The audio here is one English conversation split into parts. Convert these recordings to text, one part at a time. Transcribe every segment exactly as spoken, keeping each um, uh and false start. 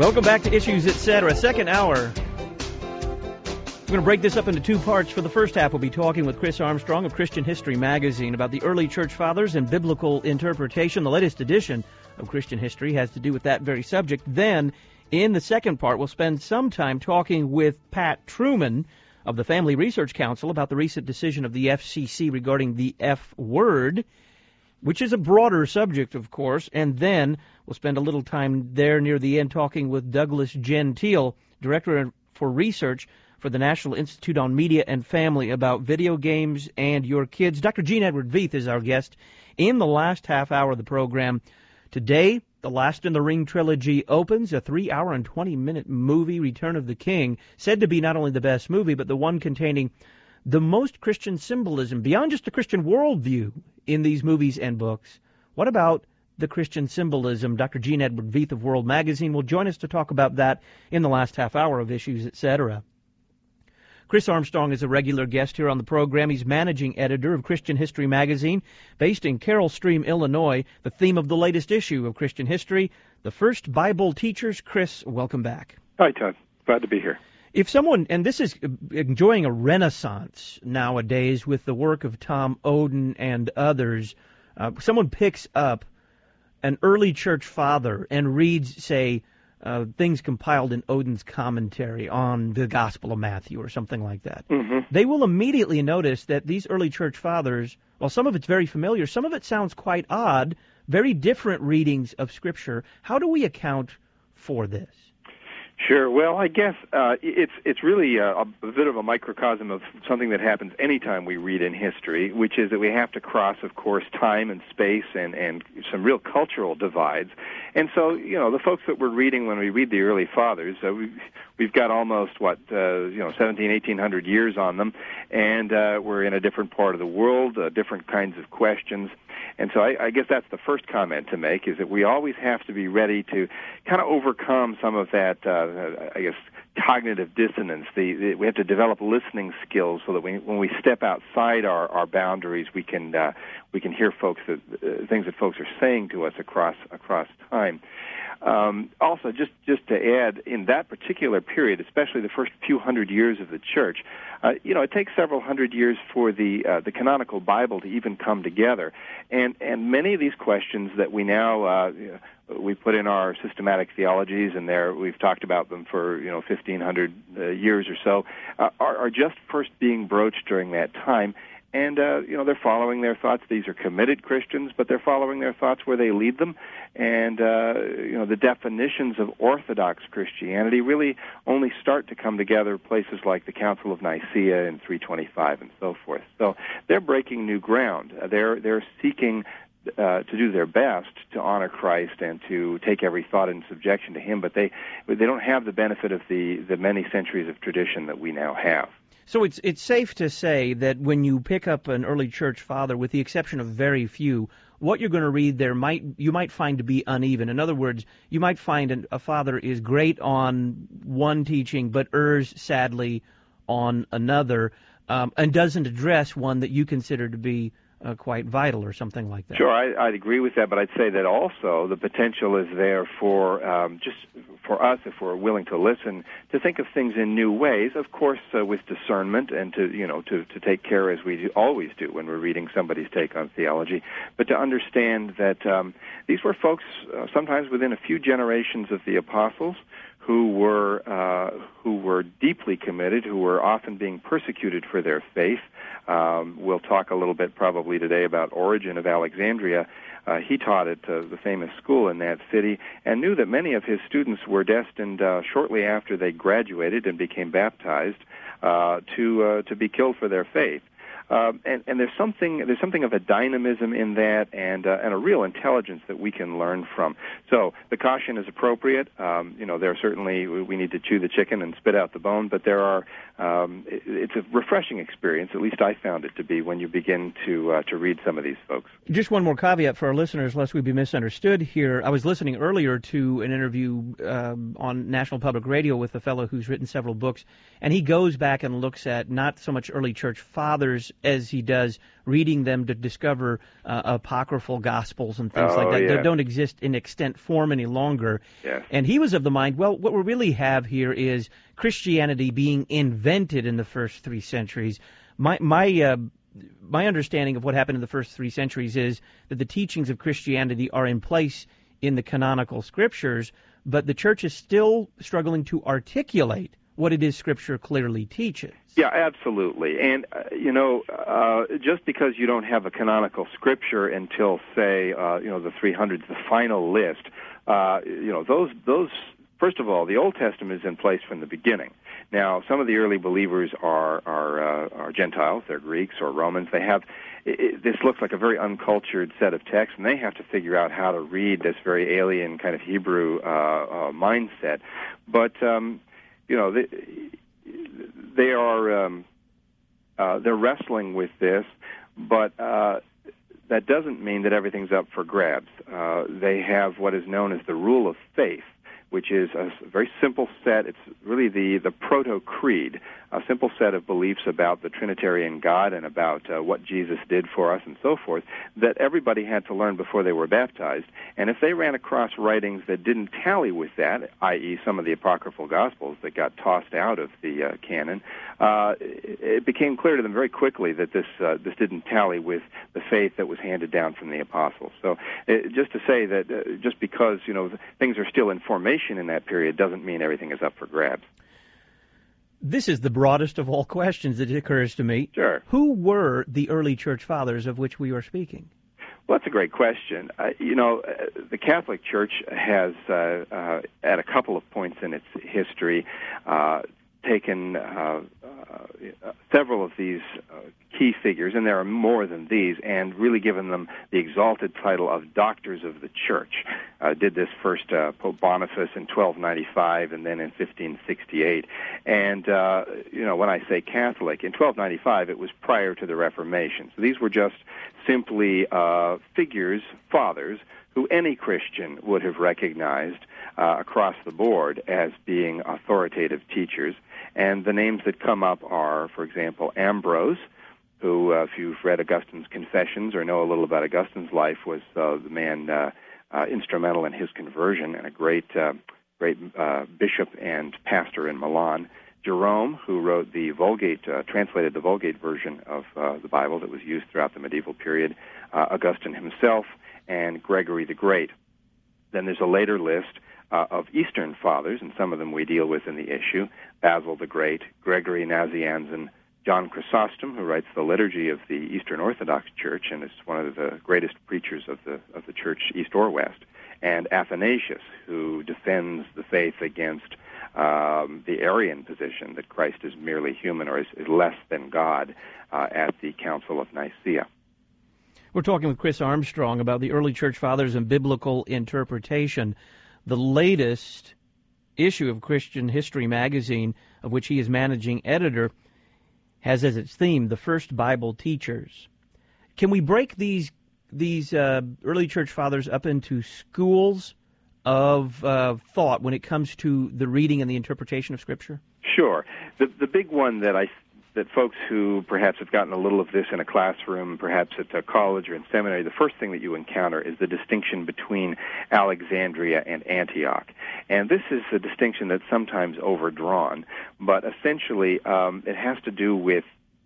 Welcome back to Issues, et cetera. Second hour. We're going to break this up into two parts. For the first half, we'll be talking with Chris Armstrong of Christian History Magazine about the early church fathers and biblical interpretation. The latest edition of Christian History has to do with that very subject. Then, in the second part, we'll spend some time talking with Pat Truman of the Family Research Council about the recent decision of the F C C regarding the F word, which is a broader subject, of course. And then we'll spend a little time there near the end talking with Douglas Gentile, Director for Research for the National Institute on Media and Family, about video games and your kids. Doctor Gene Edward Veith is our guest in the last half hour of the program. Today, The Last in the Ring trilogy opens, a three-hour and twenty-minute movie, Return of the King, said to be not only the best movie, but the one containing the most Christian symbolism, beyond just a Christian worldview, in these movies and books. What about the Christian symbolism? Doctor Gene Edward Veith of World Magazine will join us to talk about that in the last half hour of Issues, et cetera. Chris Armstrong is a regular guest here on the program. He's managing editor of Christian History Magazine, based in Carroll Stream, Illinois. The theme of the latest issue of Christian History, the first Bible teachers. Chris, welcome back. Hi, Todd. Glad to be here. If someone, and this is enjoying a renaissance nowadays with the work of Tom Oden and others, uh, someone picks up an early church father and reads, say, Uh, things compiled in Oden's commentary on the Gospel of Matthew or something like that, mm-hmm. they will immediately notice that these early church fathers, while some of it's very familiar, some of it sounds quite odd, very different readings of Scripture. How do we account for this? Sure. Well, I guess uh, it's it's really a, a bit of a microcosm of something that happens anytime we read in history, which is that we have to cross, of course, time and space and, and some real cultural divides. And so, you know, the folks that we're reading when we read the early fathers, uh, we, we've got almost, what, uh, you know, seventeen, eighteen hundred years on them, and uh, we're in a different part of the world, uh, different kinds of questions. And so I, I guess that's the first comment to make, is that we always have to be ready to kind of overcome some of that, uh, I guess, cognitive dissonance. The, the, we have to develop listening skills so that we, when we step outside our, our boundaries, we can uh, we can hear folks that, uh, things that folks are saying to us across across time. Um, also, just, just to add, in that particular period, especially the first few hundred years of the church, uh, you know, it takes several hundred years for the uh, the canonical Bible to even come together, and and many of these questions that we now uh, we put in our systematic theologies, and there we've talked about them for you know fifteen hundred uh, years or so, uh, are, are just first being broached during that time. And, uh, you know, they're following their thoughts. These are committed Christians, but they're following their thoughts where they lead them. And, uh, you know, the definitions of Orthodox Christianity really only start to come together places like the Council of Nicaea in three twenty-five and so forth. So they're breaking new ground. They're, they're seeking uh, to do their best to honor Christ and to take every thought in subjection to Him, but they, they don't have the benefit of the, the many centuries of tradition that we now have. So it's it's safe to say that when you pick up an early church father, with the exception of very few, what you're going to read there might you might find to be uneven. In other words, you might find an, a father is great on one teaching, but errs sadly on another, um, and doesn't address one that you consider to be uh, quite vital or something like that. Sure, I, I'd agree with that, but I'd say that also the potential is there for um, just for us, if we're willing to listen, to think of things in new ways, of course, uh, with discernment, and to, you know, to, to take care, as we do, always do when we're reading somebody's take on theology, but to understand that um, these were folks uh, sometimes within a few generations of the apostles who were uh, who were deeply committed, who were often being persecuted for their faith. Um, we'll talk a little bit probably today about Origen of Alexandria. Uh, he taught at uh, the famous school in that city and knew that many of his students were destined uh, shortly after they graduated and became baptized uh, to uh, to be killed for their faith. Uh, and, and there's something there's something of a dynamism in that, and uh, and a real intelligence that we can learn from. So the caution is appropriate. Um, you know, there are certainly we need to chew the chicken and spit out the bone, but there are um, it, it's a refreshing experience. At least I found it to be when you begin to uh, to read some of these folks. Just one more caveat for our listeners, lest we be misunderstood here. I was listening earlier to an interview um, on National Public Radio with a fellow who's written several books, and he goes back and looks at not so much early church fathers as he does reading them to discover uh, apocryphal gospels and things oh, like that. Yeah. They don't exist in extant form any longer. Yes. And he was of the mind, well, what we really have here is Christianity being invented in the first three centuries. My my uh, my understanding of what happened in the first three centuries is that the teachings of Christianity are in place in the canonical scriptures, but the church is still struggling to articulate what it is Scripture clearly teaches. Yeah, absolutely. And, uh, you know, uh, just because you don't have a canonical Scripture until, say, uh, you know, the three hundreds, the final list, uh, you know, those, those, first of all, the Old Testament is in place from the beginning. Now, some of the early believers are, are, uh, are Gentiles, they're Greeks or Romans. They have, it, this looks like a very uncultured set of texts, and they have to figure out how to read this very alien kind of Hebrew uh, uh, mindset. But, um, you know, they, they are um, uh, they're wrestling with this, but uh, that doesn't mean that everything's up for grabs. Uh, they have what is known as the rule of faith, which is a very simple set. It's really the, the proto-creed, a simple set of beliefs about the Trinitarian God and about uh, what Jesus did for us and so forth that everybody had to learn before they were baptized. And if they ran across writings that didn't tally with that, that is some of the apocryphal Gospels that got tossed out of the uh, canon, uh, it became clear to them very quickly that this uh, this didn't tally with the faith that was handed down from the apostles. So it, just to say that uh, just because, you know, things are still in formation in that period doesn't mean everything is up for grabs. This is the broadest of all questions that occurs to me. Sure. Who were the early church fathers of which we are speaking? Well, that's a great question. Uh, you know, uh, the Catholic Church has, uh, uh, at a couple of points in its history, uh, taken uh, uh, several of these uh, key figures, and there are more than these, and really given them the exalted title of Doctors of the Church. Uh, did this first uh, Pope Boniface in twelve ninety-five and then in fifteen sixty-eight. And, uh, you know, when I say Catholic, in twelve ninety-five it was prior to the Reformation. So these were just simply uh, figures, fathers, who any Christian would have recognized uh, across the board as being authoritative teachers. And the names that come up are, for example, Ambrose, who, uh, if you've read Augustine's Confessions or know a little about Augustine's life, was uh, the man uh, uh, instrumental in his conversion and a great, uh, great uh, bishop and pastor in Milan. Jerome, who wrote the Vulgate, uh, translated the Vulgate version of uh, the Bible that was used throughout the medieval period, uh, Augustine himself, and Gregory the Great. Then there's a later list uh, of Eastern fathers, and some of them we deal with in the issue: Basil the Great, Gregory Nazianzen, John Chrysostom, who writes the liturgy of the Eastern Orthodox Church and is one of the greatest preachers of the of the Church, East or West, and Athanasius, who defends the faith against um, the Arian position that Christ is merely human or is, is less than God uh, at the Council of Nicaea. We're talking with Chris Armstrong about the early church fathers and biblical interpretation. The latest issue of Christian History magazine, of which he is managing editor, has as its theme the first Bible teachers. Can we break these these uh, early church fathers up into schools of uh, thought when it comes to the reading and the interpretation of Scripture? Sure. The the big one that I that folks who perhaps have gotten a little of this in a classroom, perhaps at a college or in seminary, the first thing that you encounter is the distinction between Alexandria and Antioch. And this is a distinction that's sometimes overdrawn, but essentially um, it has to do with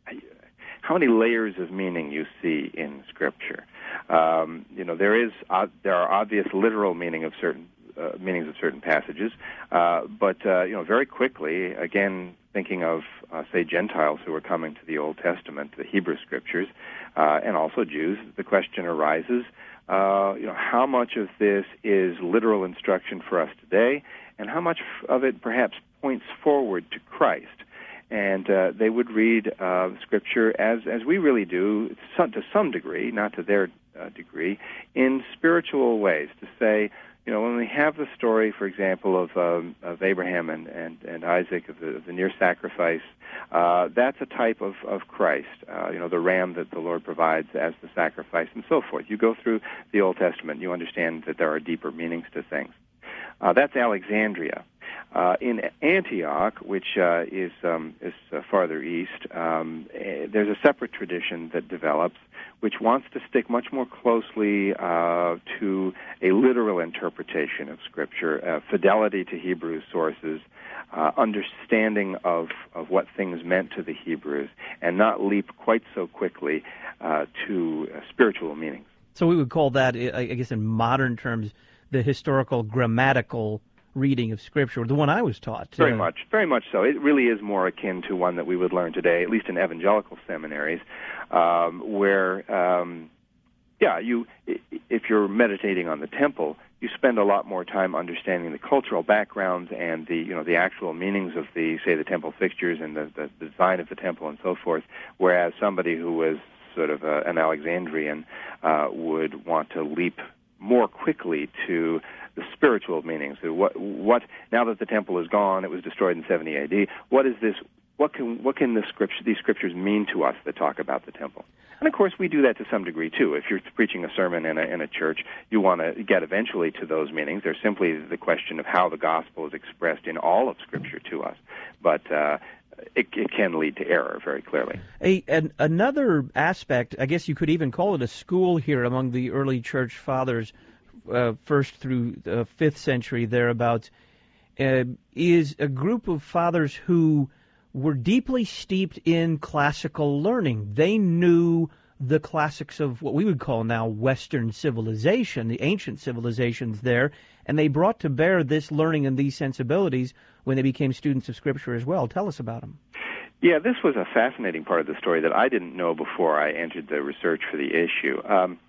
how many layers of meaning you see in Scripture. Um, you know, there is uh, there are obvious literal meaning of certain uh, meanings of certain passages, uh, but uh, you know, very quickly, again, thinking of, uh, say, Gentiles who are coming to the Old Testament, the Hebrew Scriptures, uh, and also Jews, the question arises, uh, you know, how much of this is literal instruction for us today, and how much of it perhaps points forward to Christ? And uh, they would read uh, Scripture as as we really do, some, to some degree, not to their uh, degree, in spiritual ways, to say, you know, when we have the story, for example, of um, of Abraham and, and, and Isaac, of the, of the near sacrifice, uh, that's a type of, of Christ, uh, you know, the ram that the Lord provides as the sacrifice and so forth. You go through the Old Testament, you understand that there are deeper meanings to things. Uh, that's Alexandria. Uh, in Antioch, which uh, is um, is uh, farther east, um, uh, there's a separate tradition that develops, which wants to stick much more closely uh, to a literal interpretation of Scripture, uh, fidelity to Hebrew sources, uh, understanding of, of what things meant to the Hebrews, and not leap quite so quickly uh, to uh, spiritual meanings. So we would call that, I guess in modern terms, the historical grammatical reading of Scripture, the one I was taught. Very uh, much, very much so. It really is more akin to one that we would learn today, at least in evangelical seminaries, um, where, um, yeah, you if you're meditating on the temple, you spend a lot more time understanding the cultural backgrounds and the you know the actual meanings of the say the temple fixtures and the, the design of the temple and so forth. Whereas somebody who was sort of a, an Alexandrian uh, would want to leap more quickly to the spiritual meanings. So what, what? Now that the temple is gone, it was destroyed in seventy A D. What is this? What can what can the scripture, these scriptures mean to us that talk about the temple? And of course, we do that to some degree too. If you're preaching a sermon in a in a church, you want to get eventually to those meanings. There's simply the question of how the gospel is expressed in all of Scripture to us, but. Uh, It, it can lead to error very clearly. A, an, another aspect, I guess you could even call it a school here among the early church fathers, uh, first through the fifth century thereabouts, uh, is a group of fathers who were deeply steeped in classical learning. They knew the classics of what we would call now Western civilization, the ancient civilizations there, and they brought to bear this learning and these sensibilities when they became students of Scripture as well. Tell us about them. Yeah, this was a fascinating part of the story that I didn't know before I entered the research for the issue. Um,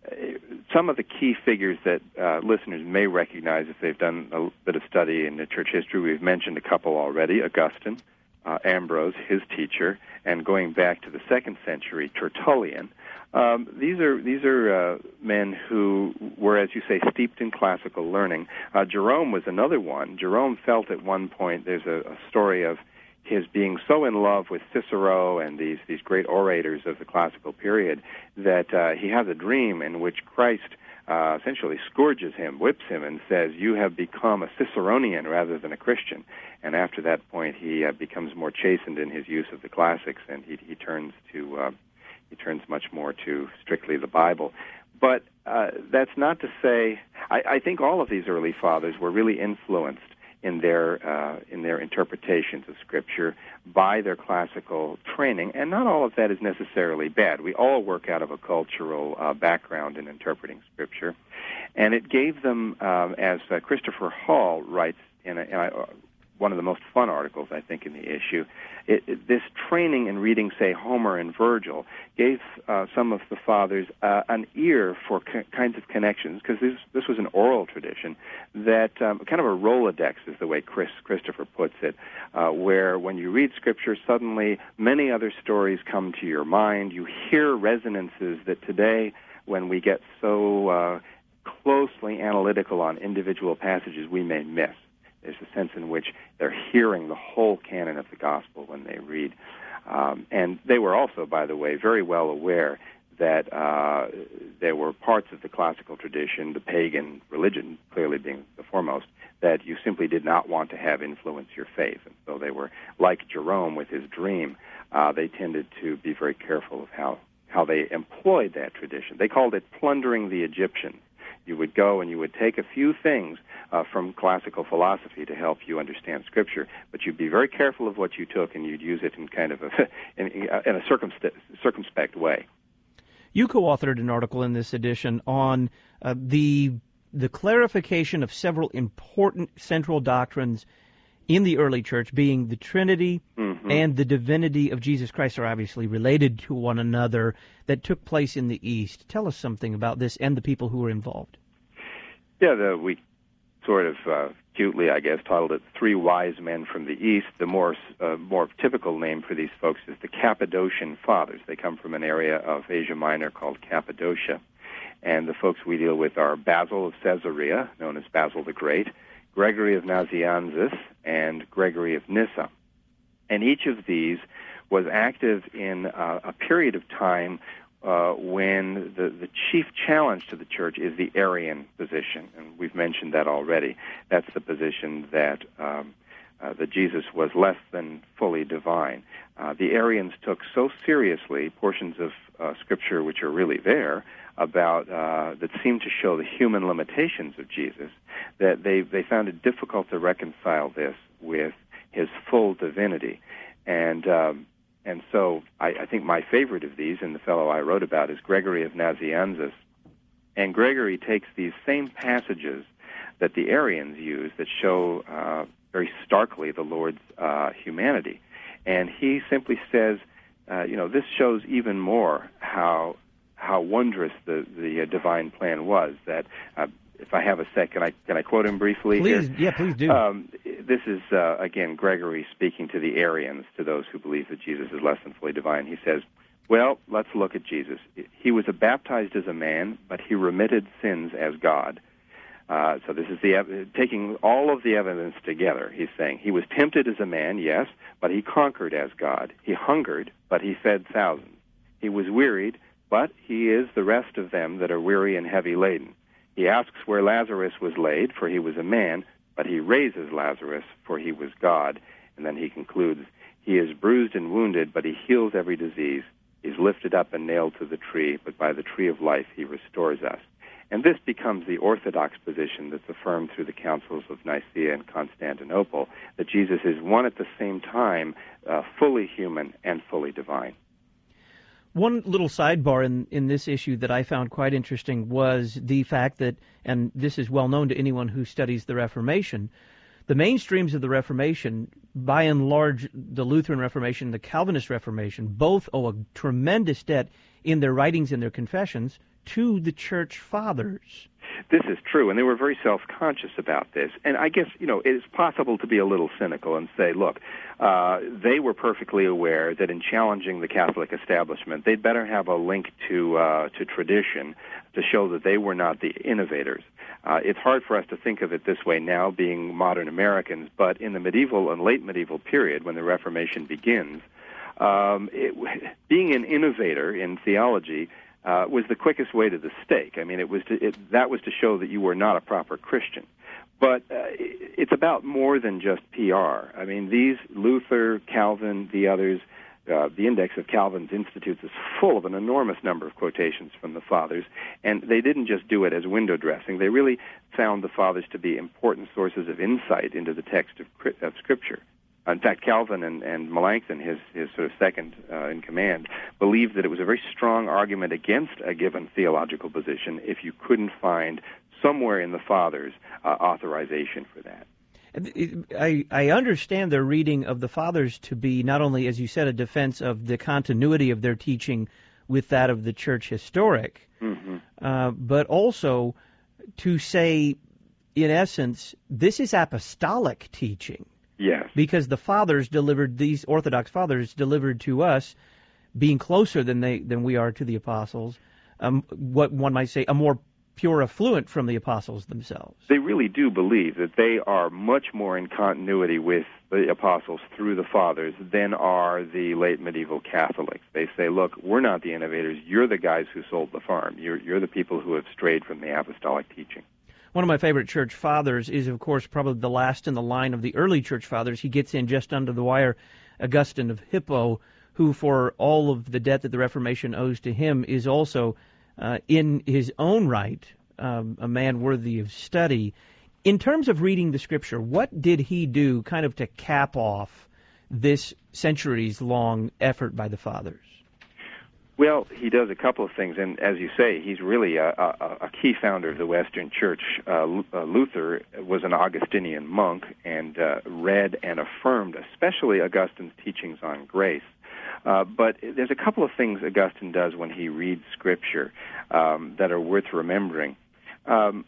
some of the key figures that uh, listeners may recognize if they've done a bit of study in the church history, we've mentioned a couple already, Augustine, uh, Ambrose, his teacher, and going back to the second century, Tertullian. Um, these are these are uh, men who were, as you say, steeped in classical learning. Uh, Jerome was another one. Jerome felt at one point, there's a, a story of his being so in love with Cicero and these, these great orators of the classical period that uh, he has a dream in which Christ uh, essentially scourges him, whips him, and says, "You have become a Ciceronian rather than a Christian." And after that point, he uh, becomes more chastened in his use of the classics, and he, he turns to... Uh, He turns much more to strictly the Bible. But uh, that's not to say, I, I think all of these early fathers were really influenced in their uh, in their interpretations of Scripture by their classical training, and not all of that is necessarily bad. We all work out of a cultural uh, background in interpreting Scripture, and it gave them, um, as uh, Christopher Hall writes in, a, in a, one of the most fun articles, I think, in the issue, It, it, this training in reading, say, Homer and Virgil, gave uh, some of the fathers uh, an ear for co- kinds of connections, because this, this was an oral tradition, that um, kind of a Rolodex is the way Chris Christopher puts it, uh, where when you read Scripture, suddenly many other stories come to your mind. You hear resonances that today, when we get so uh, closely analytical on individual passages, we may miss. There's a sense in which they're hearing the whole canon of the gospel when they read. Um, and they were also, by the way, very well aware that uh, there were parts of the classical tradition, the pagan religion clearly being the foremost, that you simply did not want to have influence your faith. And so they were, like Jerome with his dream, uh, they tended to be very careful of how, how they employed that tradition. They called it plundering the Egyptians. You would go and you would take a few things uh, from classical philosophy to help you understand Scripture, but you'd be very careful of what you took, and you'd use it in kind of a in, in a circumspect, circumspect way. You co-authored an article in this edition on uh, the the clarification of several important central doctrines in the early church, being the Trinity mm-hmm. and the divinity of Jesus Christ, are obviously related to one another, that took place in the East. Tell us something about this and the people who were involved. Yeah, the, we sort of uh, cutely, I guess, titled it Three Wise Men from the East. The more uh, more typical name for these folks is the Cappadocian Fathers. They come from an area of Asia Minor called Cappadocia. And the folks we deal with are Basil of Caesarea, known as Basil the Great, Gregory of Nazianzus, and Gregory of Nyssa. And each of these was active in uh, a period of time uh, when the, the chief challenge to the church is the Arian position, and we've mentioned that already. That's the position that um, uh, that Jesus was less than fully divine. Uh, the Arians took so seriously portions of uh, Scripture which are really there about uh, that seem to show the human limitations of Jesus, that they they found it difficult to reconcile this with his full divinity. And um, and so I, I think my favorite of these, and the fellow I wrote about, is Gregory of Nazianzus. And Gregory takes these same passages that the Arians use that show uh, very starkly the Lord's uh, humanity, and he simply says, uh, you know, this shows even more how how wondrous the the uh, divine plan was. That uh, if I have a sec, can I can I quote him briefly? Please, here? yeah, please do. Um, this is uh, again Gregory speaking to the Arians, to those who believe that Jesus is less than fully divine. He says, "Well, let's look at Jesus. He was baptized as a man, but he remitted sins as God." Uh, so this is the ev- taking all of the evidence together. He's saying he was tempted as a man, yes, but he conquered as God. He hungered, but he fed thousands. He was wearied, but he is the rest of them that are weary and heavy laden. He asks where Lazarus was laid, for he was a man, but he raises Lazarus, for he was God. And then he concludes, he is bruised and wounded, but he heals every disease. He's lifted up and nailed to the tree, but by the tree of life he restores us. And this becomes the orthodox position that's affirmed through the councils of Nicaea and Constantinople, that Jesus is one at the same time, uh, fully human and fully divine. One little sidebar in, in this issue that I found quite interesting was the fact that, and this is well known to anyone who studies the Reformation, the mainstreams of the Reformation, by and large, the Lutheran Reformation, the Calvinist Reformation, both owe a tremendous debt in their writings and their confessions to the church fathers. This is true, and they were very self-conscious about this. And I guess, you know, it is possible to be a little cynical and say, look, uh, they were perfectly aware that in challenging the Catholic establishment, they'd better have a link to uh, to tradition to show that they were not the innovators. Uh, it's hard for us to think of it this way now, being modern Americans, but in the medieval and late medieval period, when the Reformation begins, um, it, being an innovator in theology Uh, was the quickest way to the stake. I mean, it was to, it, that was to show that you were not a proper Christian. But uh, it's about more than just P R. I mean, these Luther, Calvin, the others, uh, the index of Calvin's institutes is full of an enormous number of quotations from the fathers, and they didn't just do it as window dressing. They really found the fathers to be important sources of insight into the text of, of Scripture. In fact, Calvin and, and Melanchthon, his, his sort of second uh, in command, believed that it was a very strong argument against a given theological position if you couldn't find somewhere in the Fathers uh, authorization for that. I, I understand their reading of the Fathers to be not only, as you said, a defense of the continuity of their teaching with that of the Church Historic, mm-hmm. uh, but also to say, in essence, this is apostolic teaching. Yes. Because the fathers delivered, these Orthodox fathers delivered to us, being closer than they than we are to the apostles, um, what one might say, a more pure effluent from the apostles themselves. They really do believe that they are much more in continuity with the apostles through the fathers than are the late medieval Catholics. They say, look, we're not the innovators. You're the guys who sold the farm. You're, you're the people who have strayed from the apostolic teaching. One of my favorite church fathers is, of course, probably the last in the line of the early church fathers. He gets in just under the wire, Augustine of Hippo, who, for all of the debt that the Reformation owes to him, is also, uh, in his own right, um, a man worthy of study. In terms of reading the Scripture, what did he do kind of to cap off this centuries-long effort by the fathers? Well, he does a couple of things, and as you say, he's really a, a, a key founder of the Western Church. Uh, Luther was an Augustinian monk and uh, read and affirmed especially Augustine's teachings on grace. Uh, but there's a couple of things Augustine does when he reads Scripture um, that are worth remembering. Um,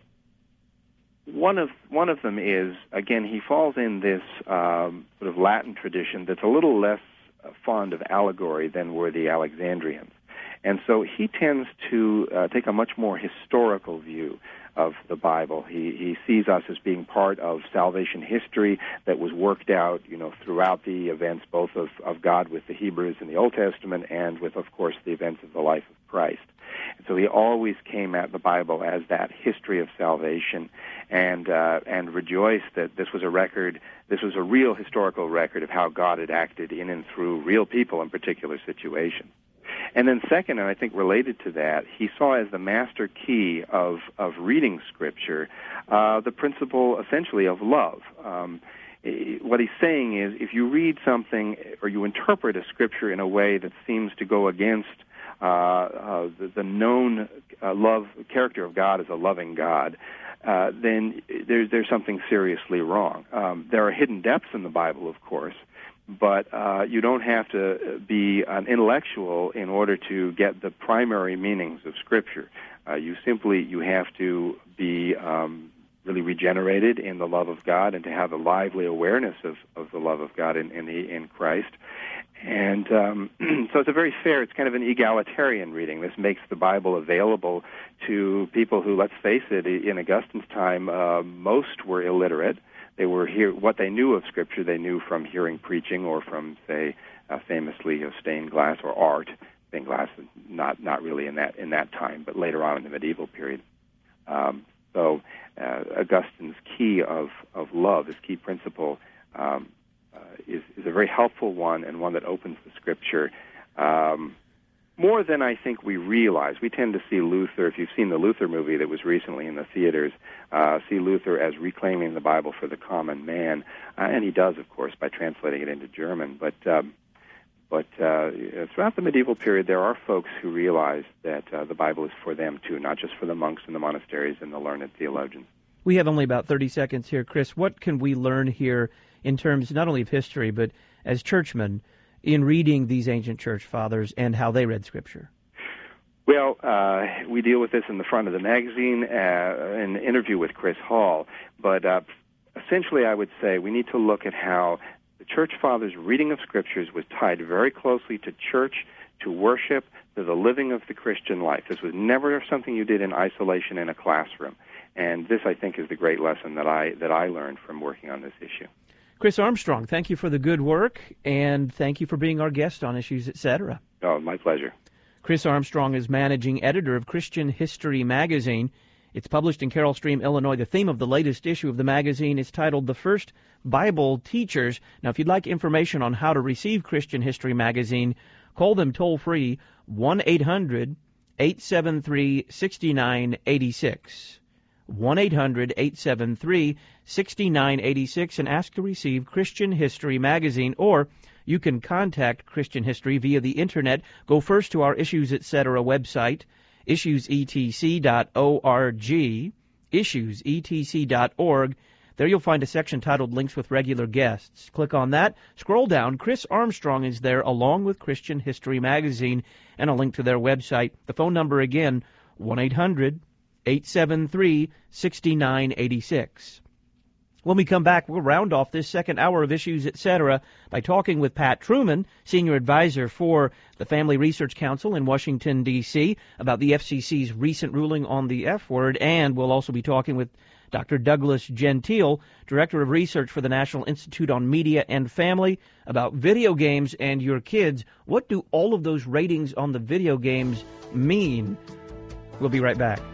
one of one of them is, again, he falls in this um, sort of Latin tradition that's a little less fond of allegory than were the Alexandrians. And so he tends to uh, take a much more historical view of the Bible. He he sees us as being part of salvation history that was worked out, you know, throughout the events both of, of God with the Hebrews in the Old Testament and with, of course, the events of the life of Christ. And so he always came at the Bible as that history of salvation, and uh, and rejoiced that this was a record, this was a real historical record of how God had acted in and through real people in particular situations. And then second, and I think related to that, he saw as the master key of, of reading Scripture uh, the principle, essentially, of love. Um, what he's saying is, if you read something or you interpret a Scripture in a way that seems to go against uh, uh, the, the known uh, love character of God as a loving God, uh, then there's, there's something seriously wrong. Um, there are hidden depths in the Bible, of course, but uh, you don't have to be an intellectual in order to get the primary meanings of Scripture. Uh, you simply, you have to be um, really regenerated in the love of God and to have a lively awareness of, of the love of God in, in, the, in Christ. And um, so it's a very fair, it's kind of an egalitarian reading. This makes the Bible available to people who, let's face it, in Augustine's time, uh, most were illiterate. They were here. What they knew of Scripture, they knew from hearing preaching or from, say, uh, famously, uh, stained glass or art. Stained glass, not not really in that in that time, but later on in the medieval period. Um, so uh, Augustine's key of, of love, his key principle, um, uh, is, is a very helpful one and one that opens the Scripture um, more than I think we realize. We tend to see Luther, if you've seen the Luther movie that was recently in the theaters, uh, see Luther as reclaiming the Bible for the common man, uh, and he does, of course, by translating it into German. But um, but uh, throughout the medieval period, there are folks who realize that uh, the Bible is for them, too, not just for the monks in the monasteries and the learned theologians. We have only about thirty seconds here, Chris. What can we learn here in terms not only of history, but as churchmen, in reading these ancient church fathers and how they read Scripture? Well, uh, we deal with this in the front of the magazine, uh, in an interview with Chris Hall, but uh, essentially I would say we need to look at how the church fathers' reading of Scriptures was tied very closely to church, to worship, to the living of the Christian life. This was never something you did in isolation in a classroom, and this, I think, is the great lesson that I that I learned from working on this issue. Chris Armstrong, thank you for the good work, and thank you for being our guest on Issues, et cetera. Oh, my pleasure. Chris Armstrong is managing editor of Christian History Magazine. It's published in Carroll Stream, Illinois. The theme of the latest issue of the magazine is titled The First Bible Teachers. Now, if you'd like information on how to receive Christian History Magazine, call them toll-free, one eight hundred eight seven three six nine eight six. one eight hundred eight seven three six nine eight six and ask to receive Christian History Magazine, or you can contact Christian History via the Internet. Go first to our Issues, et cetera website, issues e t c dot org, issues e t c dot org. There you'll find a section titled Links with Regular Guests. Click on that, scroll down. Chris Armstrong is there along with Christian History Magazine and a link to their website. The phone number again, one eight hundred eight seven three six nine eight six. When we come back, we'll round off this second hour of Issues, et cetera by talking with Pat Truman, Senior Advisor for the Family Research Council in Washington, D C, about the F C C's recent ruling on the F word, and we'll also be talking with Doctor Douglas Gentile, Director of Research for the National Institute on Media and Family, about video games and your kids. What do all of those ratings on the video games mean? We'll be right back.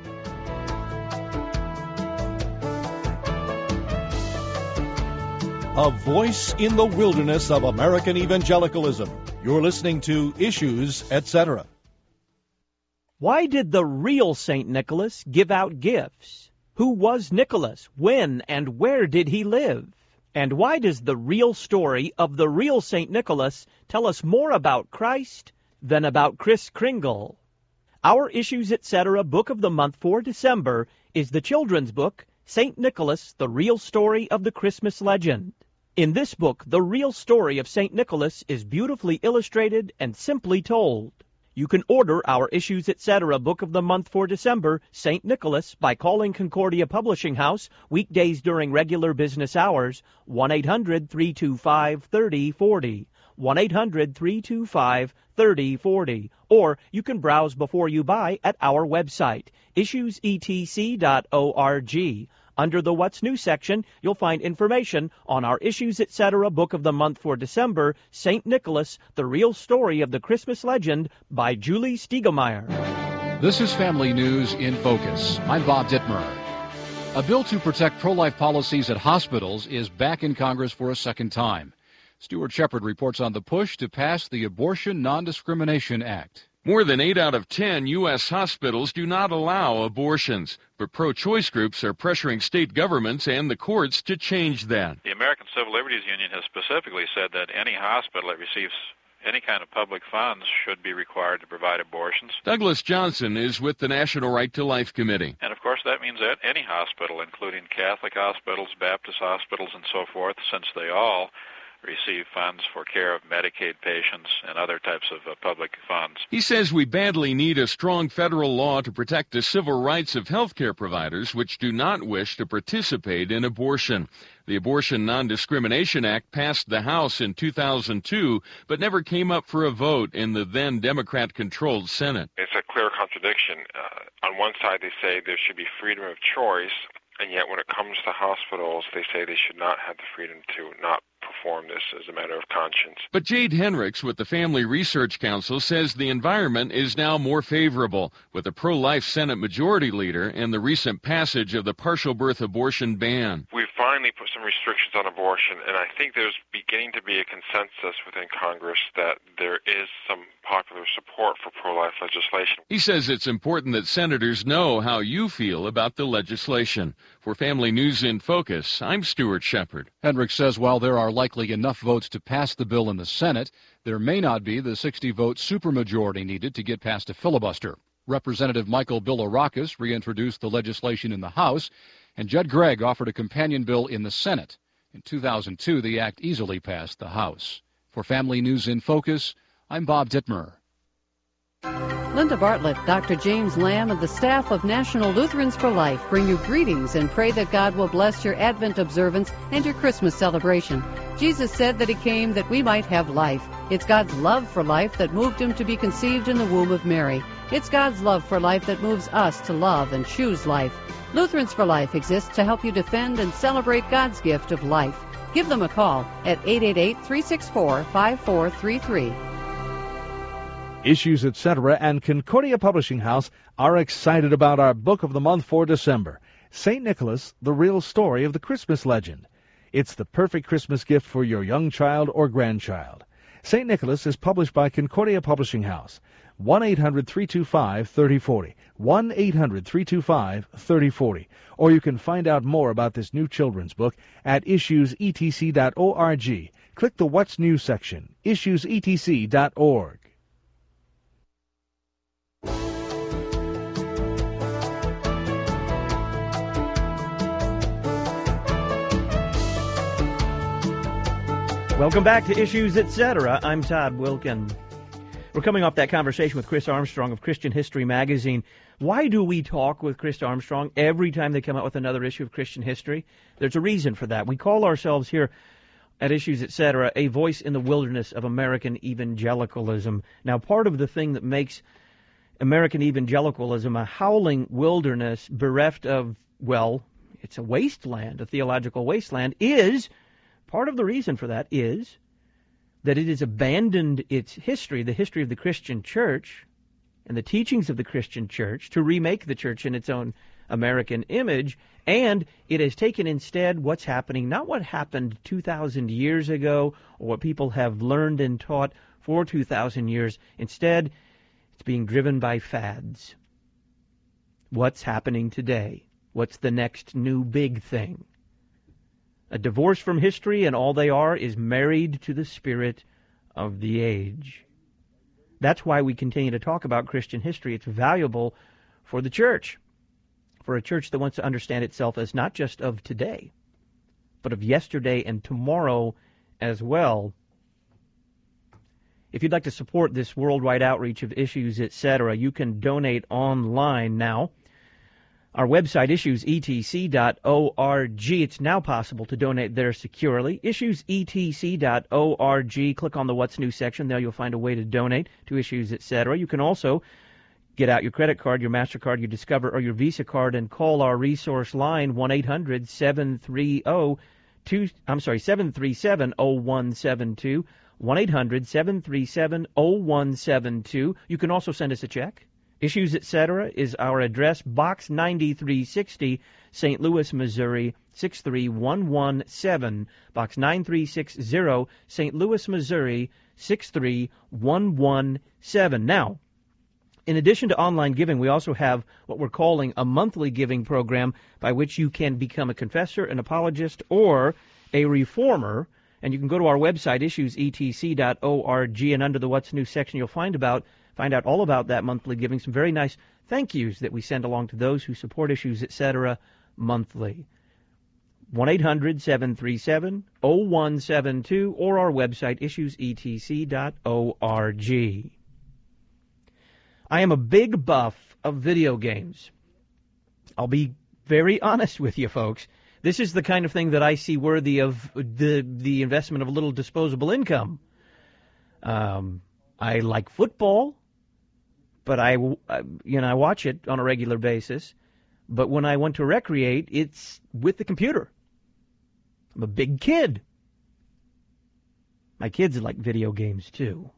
A voice in the wilderness of American evangelicalism. You're listening to Issues, et cetera. Why did the real Saint Nicholas give out gifts? Who was Nicholas? When and where did he live? And why does the real story of the real Saint Nicholas tell us more about Christ than about Kris Kringle? Our Issues, et cetera book of the month for December is the children's book, Saint Nicholas, The Real Story of the Christmas Legend. In this book, the real story of Saint Nicholas is beautifully illustrated and simply told. You can order our Issues, et cetera book of the month for December, Saint Nicholas, by calling Concordia Publishing House weekdays during regular business hours, one eight hundred three two five three oh four oh, one eight hundred three two five three oh four oh, or you can browse before you buy at our website, issues e t c dot org. Under the What's New section, you'll find information on our Issues Etc. Book of the Month for December, Saint Nicholas, The Real Story of the Christmas Legend by Julie Stiegelmeier. This is Family News in Focus. I'm Bob Dittmer. A bill to protect pro-life policies at hospitals is back in Congress for a second time. Stuart Shepard reports on the push to pass the Abortion Non-Discrimination Act. More than eight out of ten U S hospitals do not allow abortions, but pro-choice groups are pressuring state governments and the courts to change that. The American Civil Liberties Union has specifically said that any hospital that receives any kind of public funds should be required to provide abortions. Douglas Johnson is with the National Right to Life Committee. And of course that means that any hospital, including Catholic hospitals, Baptist hospitals, and so forth, since they all receive funds for care of Medicaid patients and other types of uh, public funds. He says we badly need a strong federal law to protect the civil rights of healthcare providers which do not wish to participate in abortion. The Abortion Non-Discrimination Act passed the House in two thousand two, but never came up for a vote in the then Democrat-controlled Senate. It's a clear contradiction. Uh, on one side, they say there should be freedom of choice, and yet when it comes to hospitals, they say they should not have the freedom to not perform this as a matter of conscience. But Jade Henricks with the Family Research Council says the environment is now more favorable, with a pro-life Senate Majority Leader and the recent passage of the partial birth abortion ban. We've finally put some restrictions on abortion, and I think there's beginning to be a consensus within Congress that there is some popular support for pro-life legislation. He says it's important that senators know how you feel about the legislation. For Family News in Focus, I'm Stuart Shepard. Hendricks says while there are likely enough votes to pass the bill in the Senate, there may not be the sixty-vote supermajority needed to get past a filibuster. Representative Michael Bilirakis reintroduced the legislation in the House, and Judd Gregg offered a companion bill in the Senate. In two thousand two, the act easily passed the House. For Family News in Focus, I'm Bob Dittmer. Linda Bartlett, Doctor James Lamb, and the staff of National Lutherans for Life bring you greetings and pray that God will bless your Advent observance and your Christmas celebration. Jesus said that he came that we might have life. It's God's love for life that moved him to be conceived in the womb of Mary. It's God's love for life that moves us to love and choose life. Lutherans for Life exists to help you defend and celebrate God's gift of life. Give them a call at eight eight eight, three six four, five four three three. Issues Etc. and Concordia Publishing House are excited about our book of the month for December, Saint Nicholas, The Real Story of the Christmas Legend. It's the perfect Christmas gift for your young child or grandchild. Saint Nicholas is published by Concordia Publishing House. one eight hundred, three two five, three oh four oh. one eight hundred, three two five, three oh four oh. Or you can find out more about this new children's book at issues e t c dot org. Click the What's New section, issues e t c dot org. Welcome back to Issues Etc. I'm Todd Wilkin. We're coming off that conversation with Chris Armstrong of Christian History Magazine. Why do we talk with Chris Armstrong every time they come out with another issue of Christian history? There's a reason for that. We call ourselves here at Issues Etc. a voice in the wilderness of American evangelicalism. Now, part of the thing that makes American evangelicalism a howling wilderness bereft of, well, it's a wasteland, a theological wasteland, is... Part of the reason for that is that it has abandoned its history, the history of the Christian church and the teachings of the Christian church, to remake the church in its own American image, and it has taken instead what's happening, not what happened two thousand years ago or what people have learned and taught for two thousand years. Instead, it's being driven by fads. What's happening today? What's the next new big thing? A divorce from history, and all they are is married to the spirit of the age. That's why we continue to talk about Christian history. It's valuable for the church, for a church that wants to understand itself as not just of today, but of yesterday and tomorrow as well. If you'd like to support this worldwide outreach of Issues, et cetera, you can donate online now. Our website, issues e t c dot org. It's now possible to donate there securely. issues e t c dot org. Click on the What's New section. There you'll find a way to donate to Issues, et cetera. You can also Get out your credit card, your MasterCard, your Discover, or your Visa card and call our resource line, one eight hundred seven three zero two, I'm sorry, seven three seven oh one seven two, one eight hundred seven three seven oh one seven two. You can also send us a check. Issues, et cetera is our address, Box ninety-three sixty, Saint Louis, Missouri, six three one one seven. Box nine three six zero, Saint Louis, Missouri, six three one one seven. Now, in addition to online giving, we also have what we're calling a monthly giving program by which you can become a confessor, an apologist, or a reformer. And you can go to our website, issues e t c dot org, and under the What's New section, you'll find about find out all about that monthly giving, some very nice thank yous that we send along to those who support Issues, et cetera, monthly. one eight hundred seven three seven oh one seven two or our website, issues e t c dot org. I am a big buff of video games. I'll be very honest with you, folks. This is the kind of thing that I see worthy of the the investment of a little disposable income. Um, I like football, but I, you know, I watch it on a regular basis. But when I want to recreate, it's with the computer. I'm a big kid. My kids like video games, too.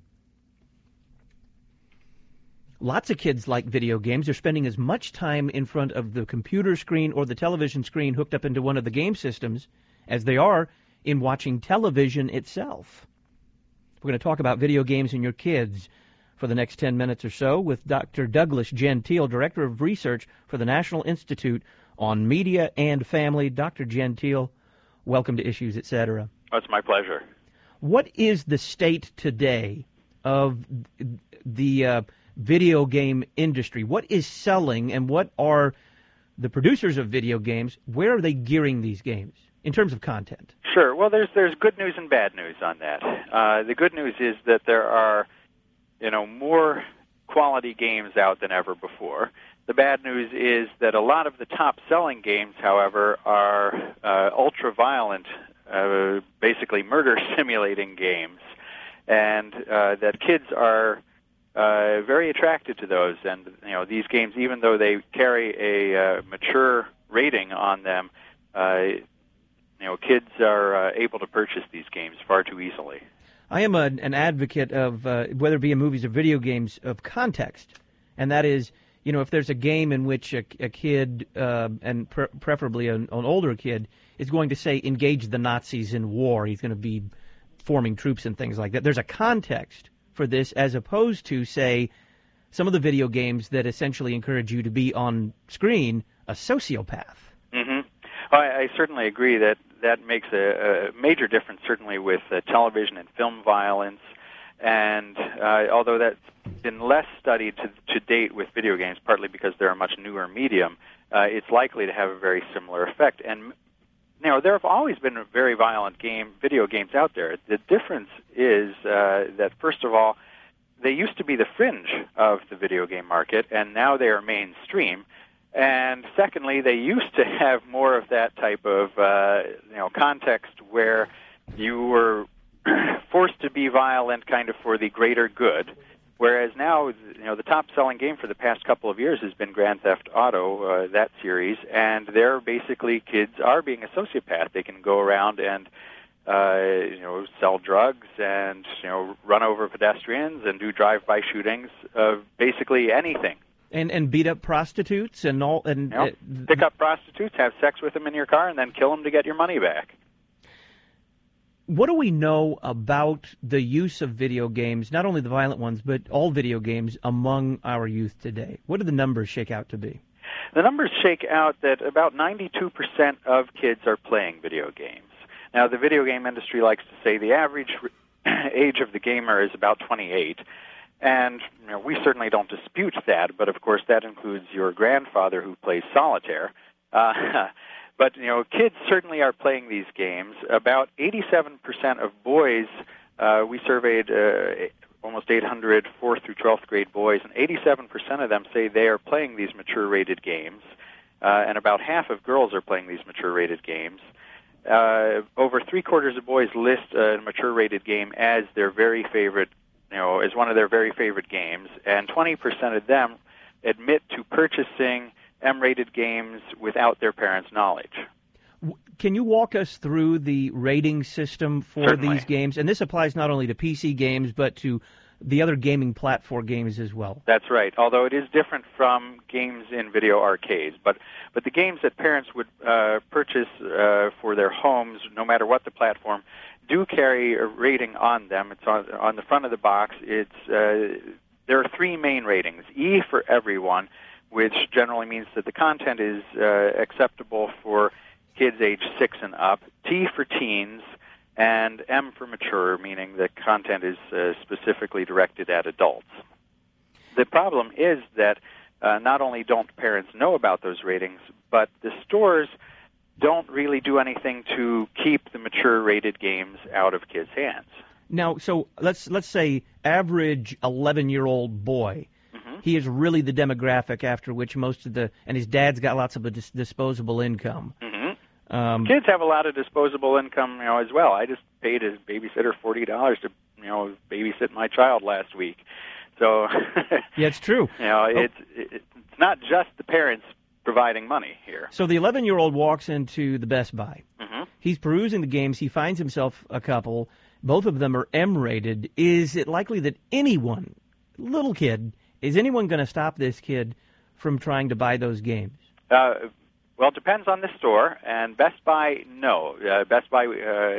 Lots of kids like video games. They're spending as much time in front of the computer screen or the television screen hooked up into one of the game systems as they are in watching television itself. We're going to talk about video games and your kids for the next ten minutes or so with Doctor Douglas Gentile, Director of Research for the National Institute on Media and Family. Doctor Gentile, welcome to Issues, et cetera. Oh, it's my pleasure. What is the state today of the uh, video game industry? What is selling, and what are the producers of video games, where are they gearing these games in terms of content? Sure. Well, there's there's good news and bad news on that. Uh, the good news is that there are, you know, more quality games out than ever before. The bad news is that a lot of the top-selling games, however, are uh, ultra-violent, uh, basically murder-simulating games, and uh, that kids are uh, very attracted to those. And, you know, these games, even though they carry a uh, mature rating on them, uh, you know, kids are uh, able to purchase these games far too easily. I am a, an advocate of, uh, whether it be in movies or video games, of context. And that is, you know, if there's a game in which a, a kid, uh, and pre- preferably an, an older kid, is going to, say, engage the Nazis in war, he's going to be forming troops and things like that. There's a context for this as opposed to, say, some of the video games that essentially encourage you to be on screen a sociopath. Mm-hmm. I, I certainly agree that that makes a, a major difference, certainly with uh, television and film violence. And uh, although that's been less studied to, to date with video games, partly because they're a much newer medium, uh, it's likely to have a very similar effect. And you know, there have always been very violent game video games out there. The difference is uh, that, first of all, they used to be the fringe of the video game market, and now they are mainstream. And secondly, they used to have more of that type of uh, you know context where you were forced to be violent kind of for the greater good, whereas now, you know, the top-selling game for the past couple of years has been Grand Theft Auto, uh, that series, and there basically kids are being a sociopath. They can go around and uh, you know sell drugs and you know run over pedestrians and do drive-by shootings of basically anything. And and beat up prostitutes and all, and you know, uh, pick up prostitutes, have sex with them in your car, and then kill them to get your money back. What do we know about the use of video games, not only the violent ones, but all video games among our youth today? What do the numbers shake out to be? The numbers shake out that about ninety-two percent of kids are playing video games. Now, the video game industry likes to say the average age of the gamer is about twenty-eight. And you know, we certainly don't dispute that, but of course that includes your grandfather who plays solitaire. Uh, but, you know, kids certainly are playing these games. About eighty-seven percent of boys, uh, we surveyed uh, almost eight hundred fourth through twelfth grade boys, and eighty-seven percent of them say they are playing these mature-rated games, uh, and about half of girls are playing these mature-rated games. Uh, over three-quarters of boys list a mature-rated game as their very favorite you know, as one of their very favorite games, and twenty percent of them admit to purchasing M-rated games without their parents' knowledge. Can you walk us through the rating system for Certainly. these games? And this applies not only to P C games, but to the other gaming platform games as well. That's right, although it is different from games in video arcades. But but the games that parents would uh, purchase uh, for their homes, no matter what the platform, do carry a rating on them. It's on, on the front of the box. It's uh, there are three main ratings. E for everyone, which generally means that the content is uh, acceptable for kids age six and up. T for teens, and M for mature, meaning that content is uh, specifically directed at adults. The problem is that uh, not only don't parents know about those ratings, but the stores don't really do anything to keep the mature-rated games out of kids' hands. Now, so let's let's say average eleven-year-old boy. Mm-hmm. He is really the demographic after which most of the, and his dad's got lots of dis- disposable income. Mm-hmm. Um, Kids have a lot of disposable income, you know, as well. I just paid a babysitter forty dollars to, you know, babysit my child last week. So, yeah, it's true. You know, oh. it's it's not just the parents providing money here. So the eleven-year-old walks into the Best Buy. Mm-hmm. He's perusing the games. He finds himself a couple. Both of them are M-rated. Is it likely that anyone, little kid, is anyone going to stop this kid from trying to buy those games? Uh, well, it depends on the store. And Best Buy, no. Uh, Best Buy, uh,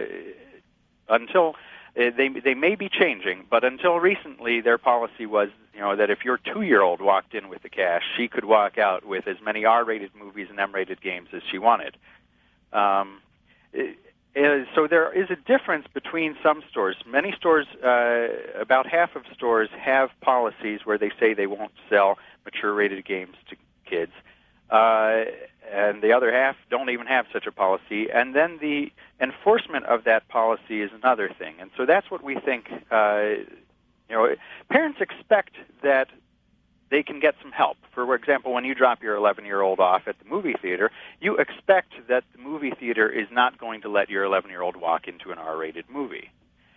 until uh, they they may be changing, but until recently, their policy was, you know, that if your two-year-old walked in with the cash, she could walk out with as many R-rated movies and M-rated games as she wanted. Um, it, it, so there is a difference between some stores. Many stores, uh, about half of stores, have policies where they say they won't sell mature-rated games to kids, uh, and the other half don't even have such a policy. And then the enforcement of that policy is another thing. And so that's what we think. Uh, You know, parents expect that they can get some help. For example, when you drop your eleven-year-old off at the movie theater, you expect that the movie theater is not going to let your eleven-year-old walk into an R-rated movie.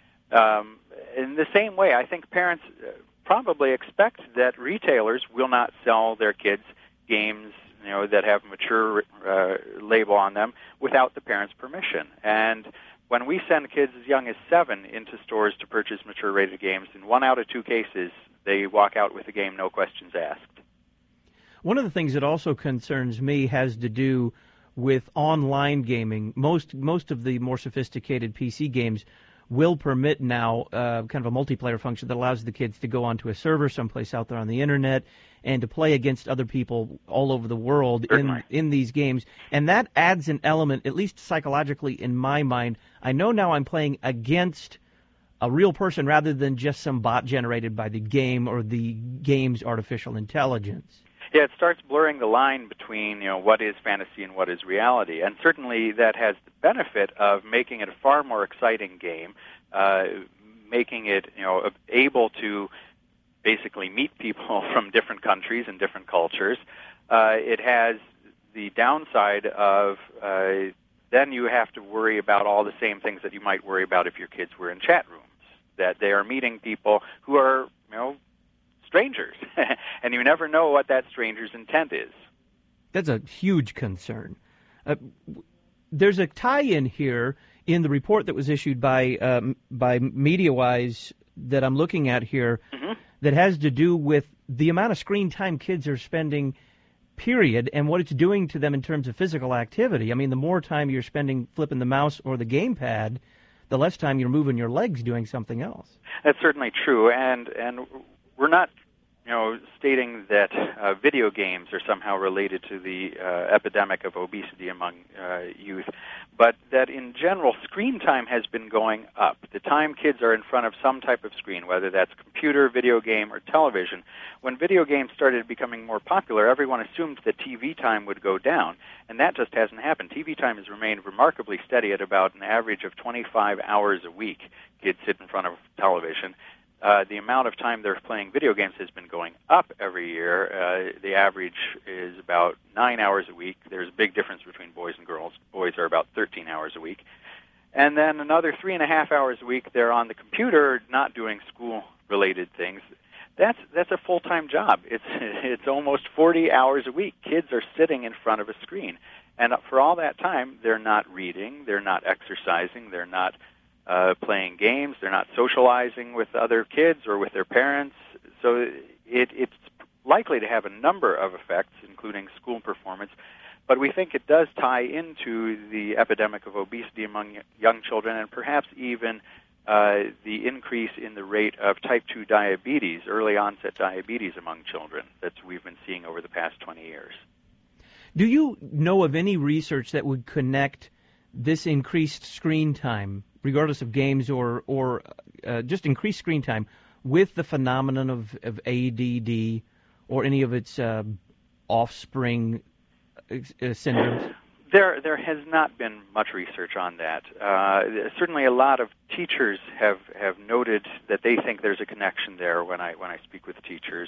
Um, in the same way, I think parents probably expect that retailers will not sell their kids games, you know, that have mature uh, label on them without the parents' permission. And when we send kids as young as seven into stores to purchase mature-rated games, in one out of two cases, they walk out with the game, no questions asked. One of the things that also concerns me has to do with online gaming. Most most of the more sophisticated P C games will permit now uh, kind of a multiplayer function that allows the kids to go onto a server someplace out there on the internet and to play against other people all over the world in in these games. And that adds an element, at least psychologically in my mind. I know now I'm playing against a real person rather than just some bot generated by the game or the game's artificial intelligence. Yeah, it starts blurring the line between, you know, what is fantasy and what is reality. And certainly that has the benefit of making it a far more exciting game, uh, making it, you know, able to basically meet people from different countries and different cultures. Uh, it has the downside of uh, then you have to worry about all the same things that you might worry about if your kids were in chat rooms, that they are meeting people who are, you know, strangers, and you never know what that stranger's intent is. That's a huge concern. Uh, there's a tie-in here in the report that was issued by um, by MediaWise that I'm looking at here mm-hmm. that has to do with the amount of screen time kids are spending, period, and what it's doing to them in terms of physical activity. I mean, the more time you're spending flipping the mouse or the gamepad, the less time you're moving your legs doing something else. That's certainly true, and and we're not, you know, stating that uh, video games are somehow related to the uh, epidemic of obesity among uh, youth, but that in general, screen time has been going up. The time kids are in front of some type of screen, whether that's computer, video game, or television. When video games started becoming more popular, everyone assumed that T V time would go down, and that just hasn't happened. T V time has remained remarkably steady at about an average of twenty-five hours a week. Kids sit in front of television. Uh, the amount of time they're playing video games has been going up every year. Uh, the average is about nine hours a week. There's a big difference between boys and girls. Boys are about thirteen hours a week. And then another three and a half hours a week they're on the computer, not doing school related things, that's that's a full-time job. It's it's almost forty hours a week. Kids are sitting in front of a screen. And for all that time, they're not reading, they're not exercising, they're not uh, playing games, they're not socializing with other kids or with their parents. So it, it's likely to have a number of effects, including school performance. But we think it does tie into the epidemic of obesity among young children and perhaps even uh, the increase in the rate of type two diabetes, early onset diabetes among children that we've been seeing over the past twenty years. Do you know of any research that would connect this increased screen time, regardless of games or or uh, just increased screen time, with the phenomenon of, of A D D or any of its uh, offspring uh, syndromes? There, there has not been much research on that. Uh, certainly, a lot of teachers have, have noted that they think there's a connection there. When I when I speak with teachers,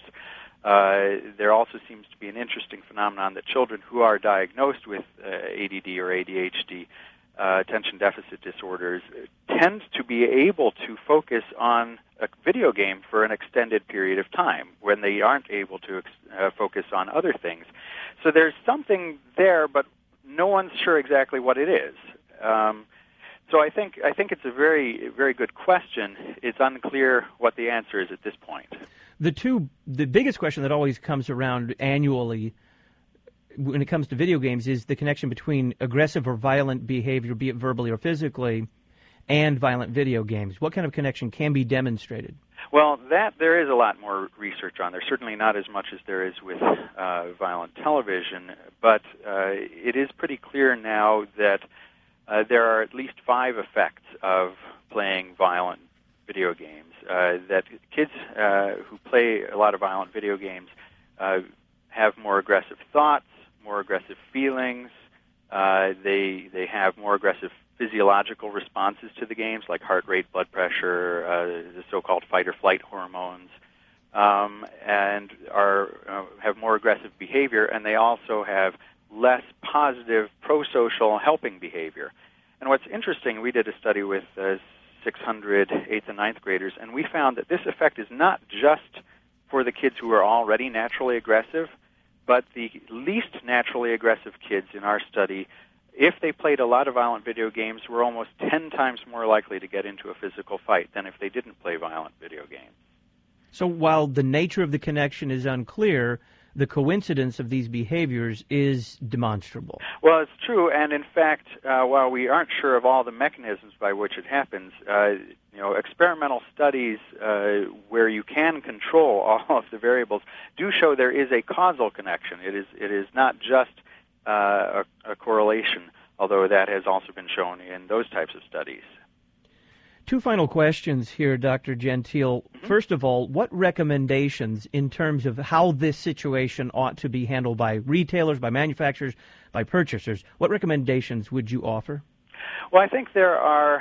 uh, there also seems to be an interesting phenomenon that children who are diagnosed with uh, A D D or A D H D, uh, attention deficit disorders, tend to be able to focus on a video game for an extended period of time when they aren't able to ex- uh, focus on other things. So there's something there, but no one's sure exactly what it is. Um, so I think I think it's a very very good question. It's unclear what the answer is at this point. The two the biggest question that always comes around annually when it comes to video games is the connection between aggressive or violent behavior, be it verbally or physically, and violent video games. What kind of connection can be demonstrated? Well, that there is a lot more research on there. Certainly not as much as there is with uh, violent television, but uh, it is pretty clear now that uh, there are at least five effects of playing violent video games. Uh, that kids uh, who play a lot of violent video games uh, have more aggressive thoughts, more aggressive feelings. Uh, they they have more aggressive physiological responses to the games, like heart rate, blood pressure, uh, the so-called fight-or-flight hormones, um, and are uh, have more aggressive behavior, and they also have less positive pro-social helping behavior. And what's interesting, we did a study with uh, six hundred eighth and ninth graders, and we found that this effect is not just for the kids who are already naturally aggressive, but the least naturally aggressive kids in our study, if they played a lot of violent video games, were almost ten times more likely to get into a physical fight than if they didn't play violent video games. So while the nature of the connection is unclear, the coincidence of these behaviors is demonstrable. Well, it's true, and in fact, uh, while we aren't sure of all the mechanisms by which it happens, uh, you know, experimental studies uh, where you can control all of the variables do show there is a causal connection. It is it is not just Uh, a, a correlation, although that has also been shown in those types of studies. Two final questions here, Doctor Gentile. Mm-hmm. First of all, what recommendations in terms of how this situation ought to be handled by retailers, by manufacturers, by purchasers, what recommendations would you offer? Well, I think there are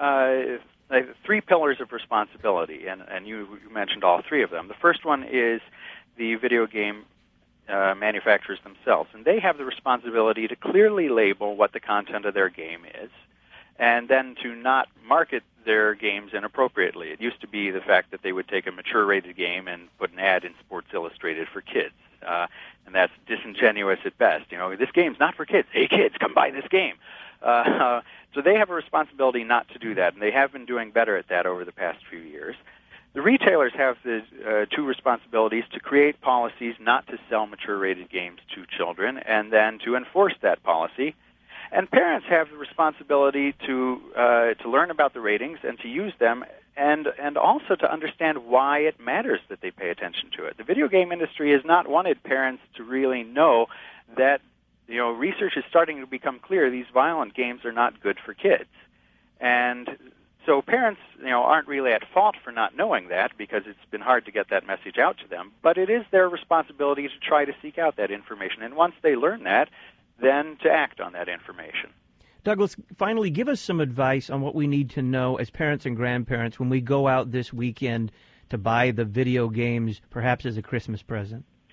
uh, three pillars of responsibility, and, and you, you mentioned all three of them. The first one is the video game Uh, manufacturers themselves, and they have the responsibility to clearly label what the content of their game is, and then to not market their games inappropriately. It used to be the fact that they would take a mature-rated game and put an ad in Sports Illustrated for kids, uh, and that's disingenuous at best. You know, this game's not for kids. Hey, kids, come buy this game. Uh, so they have a responsibility not to do that, and they have been doing better at that over the past few years. The retailers have the uh, two responsibilities: to create policies not to sell mature-rated games to children, and then to enforce that policy. And parents have the responsibility to uh, to learn about the ratings and to use them, and and also to understand why it matters that they pay attention to it. The video game industry has not wanted parents to really know that, you know, research is starting to become clear these violent games are not good for kids, and so parents, you know, aren't really at fault for not knowing that, because it's been hard to get that message out to them. But it is their responsibility to try to seek out that information. And once they learn that, then to act on that information. Douglas, finally, give us some advice on what we need to know as parents and grandparents when we go out this weekend to buy the video games, perhaps as a Christmas present.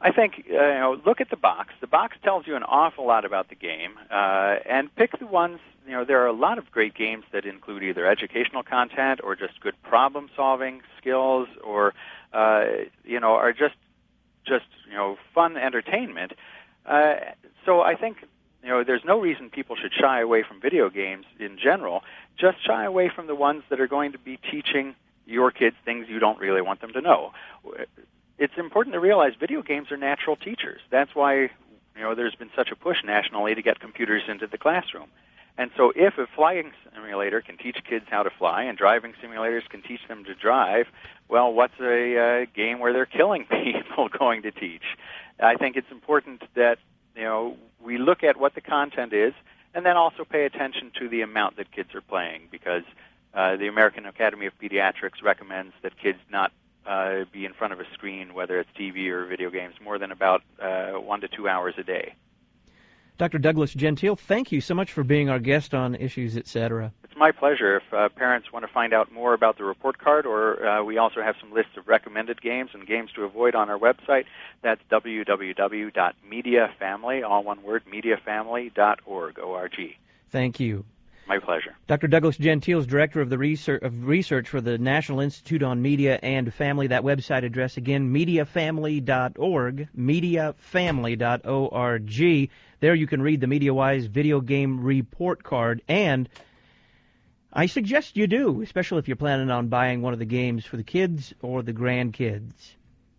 I think, uh, you know, look at the box. The box tells you an awful lot about the game, uh, and pick the ones, you know, there are a lot of great games that include either educational content or just good problem-solving skills or, uh, you know, are just, just, you know, fun entertainment. Uh, so I think, you know, there's no reason people should shy away from video games in general. Just shy away from the ones that are going to be teaching your kids things you don't really want them to know. It's important to realize video games are natural teachers. That's why, you know, there's been such a push nationally to get computers into the classroom. And so if a flying simulator can teach kids how to fly and driving simulators can teach them to drive, well, what's a uh, game where they're killing people going to teach? I think it's important that, you know, we look at what the content is and then also pay attention to the amount that kids are playing, because uh, the American Academy of Pediatrics recommends that kids not Uh, be in front of a screen, whether it's T V or video games, more than about uh, one to two hours a day. Doctor Douglas Gentile, thank you so much for being our guest on Issues, et cetera. It's my pleasure. If uh, parents want to find out more about the report card, or uh, we also have some lists of recommended games and games to avoid on our website, that's w w w dot media family, all one word, media family dot org, O R G. Thank you. My pleasure. Doctor Douglas Gentile is Director of the research, of research for the National Institute on Media and Family. That website address again, media family dot org, media family dot org. There you can read the MediaWise video game report card, and I suggest you do, especially if you're planning on buying one of the games for the kids or the grandkids.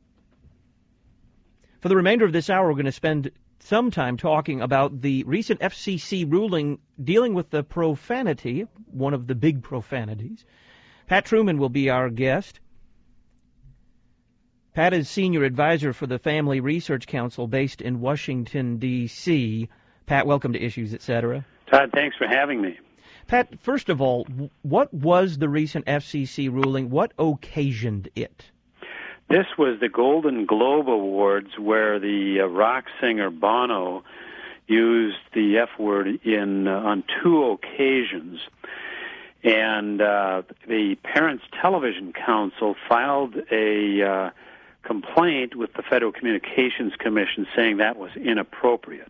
For the remainder of this hour, we're going to spend some time talking about the recent F C C ruling dealing with the profanity, one of the big profanities. Pat Truman will be our guest. Pat is Senior Advisor for the Family Research Council based in Washington, D C Pat, welcome to Issues, et cetera. Todd, thanks for having me. Pat, first of all, what was the recent F C C ruling? What occasioned it? This was the Golden Globe Awards, where the uh, rock singer Bono used the F word in uh, on two occasions. And uh, the Parents Television Council filed a uh, complaint with the Federal Communications Commission saying that was inappropriate.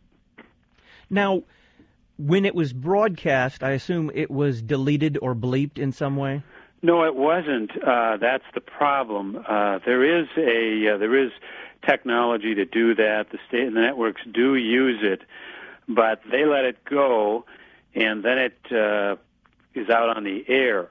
Now, when it was broadcast, I assume it was deleted or bleeped in some way? No, it wasn't. Uh, that's the problem. Uh, there is a uh, there is technology to do that. The state and the networks do use it, but they let it go, and then it uh, is out on the air.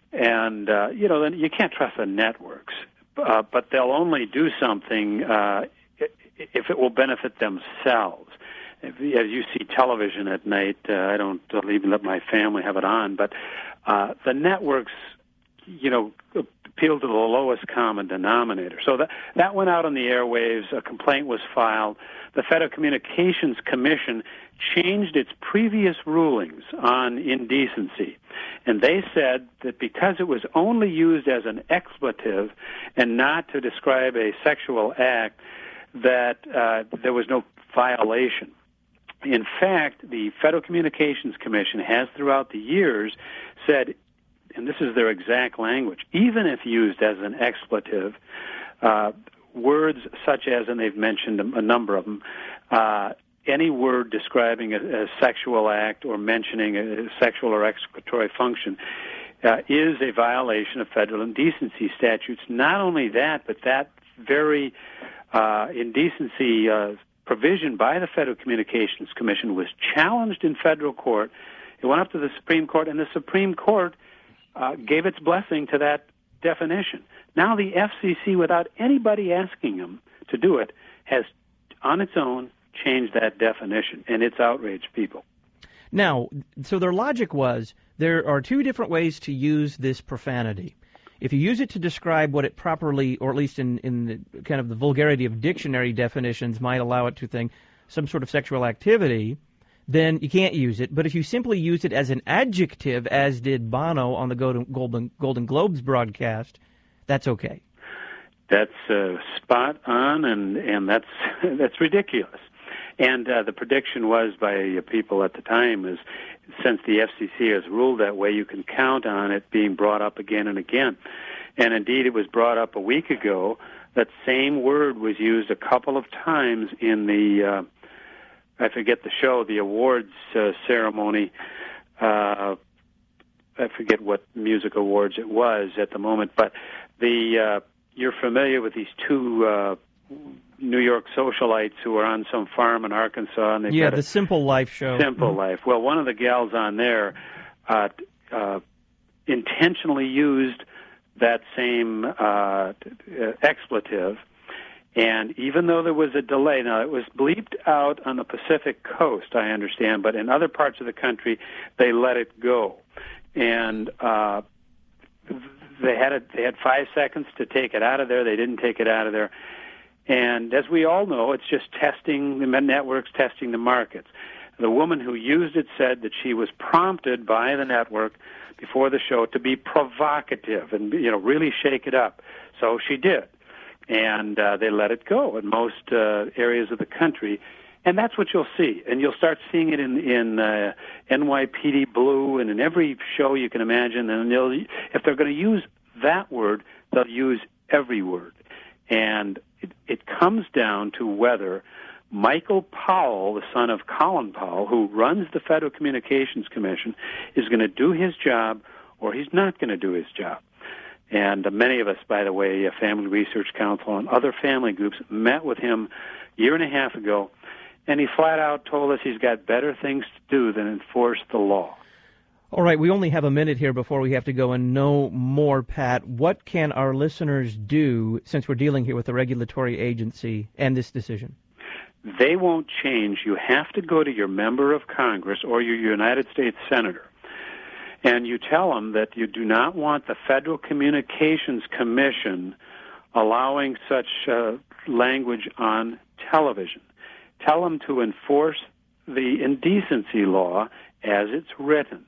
And uh, you know, then you can't trust the networks, uh, but they'll only do something uh, if it will benefit themselves. If, as you see television at night, uh, I don't even let my family have it on, but uh, the networks, you know, appeal to the lowest common denominator. So that that went out on the airwaves. A complaint was filed. The Federal Communications Commission changed its previous rulings on indecency, and they said that because it was only used as an expletive and not to describe a sexual act, that uh, there was no violation. In fact, the Federal Communications Commission has throughout the years said, and this is their exact language, even if used as an expletive, uh, words such as, and they've mentioned a, a number of them, uh, any word describing a, a sexual act or mentioning a sexual or excretory function uh, is a violation of federal indecency statutes. Not only that, but that very uh, indecency uh, provision by the Federal Communications Commission was challenged in federal court. It went up to the Supreme Court, and the Supreme Court Uh, gave its blessing to that definition. Now the F C C, without anybody asking them to do it, has on its own changed that definition, and it's outraged people. Now, so their logic was there are two different ways to use this profanity. If you use it to describe what it properly, or at least in, in the kind of the vulgarity of dictionary definitions, might allow it to think some sort of sexual activity, then you can't use it. But if you simply use it as an adjective, as did Bono on the Golden, Golden Globes broadcast, that's okay. That's uh, spot on, and, and that's that's ridiculous. And uh, the prediction was by uh, people at the time is, since the F C C has ruled that way, you can count on it being brought up again and again. And indeed, it was brought up a week ago that same word was used a couple of times in the, uh, I forget the show, the awards uh, ceremony. Uh, I forget what music awards it was at the moment, but the uh, you're familiar with these two uh, New York socialites who are on some farm in Arkansas, and they've yeah, got the Simple Life show. Simple mm-hmm. Life. Well, one of the gals on there uh, uh, intentionally used that same uh, expletive, and even though there was a delay, now it was bleeped out on the Pacific coast, I understand, but in other parts of the country, they let it go. And uh, they had a, they had five seconds to take it out of there. They didn't take it out of there. And as we all know, it's just testing the networks, testing the markets. The woman who used it said that she was prompted by the network before the show to be provocative and, you know, really shake it up. So she did. And uh, they let it go in most uh, areas of the country. And that's what you'll see. And you'll start seeing it in, in uh, N Y P D Blue and in every show you can imagine. And they'll, if they're going to use that word, they'll use every word. And it, it comes down to whether Michael Powell, the son of Colin Powell, who runs the Federal Communications Commission, is going to do his job or he's not going to do his job. And uh, many of us, by the way, uh, Family Research Council and other family groups met with him a year and a half ago, and he flat out told us he's got better things to do than enforce the law. All right, we only have a minute here before we have to go and know more, Pat. What can our listeners do, since we're dealing here with the regulatory agency and this decision? They won't change. You have to go to your member of Congress or your United States Senator, and you tell them that you do not want the Federal Communications Commission allowing such uh, language on television. Tell them to enforce the indecency law as it's written.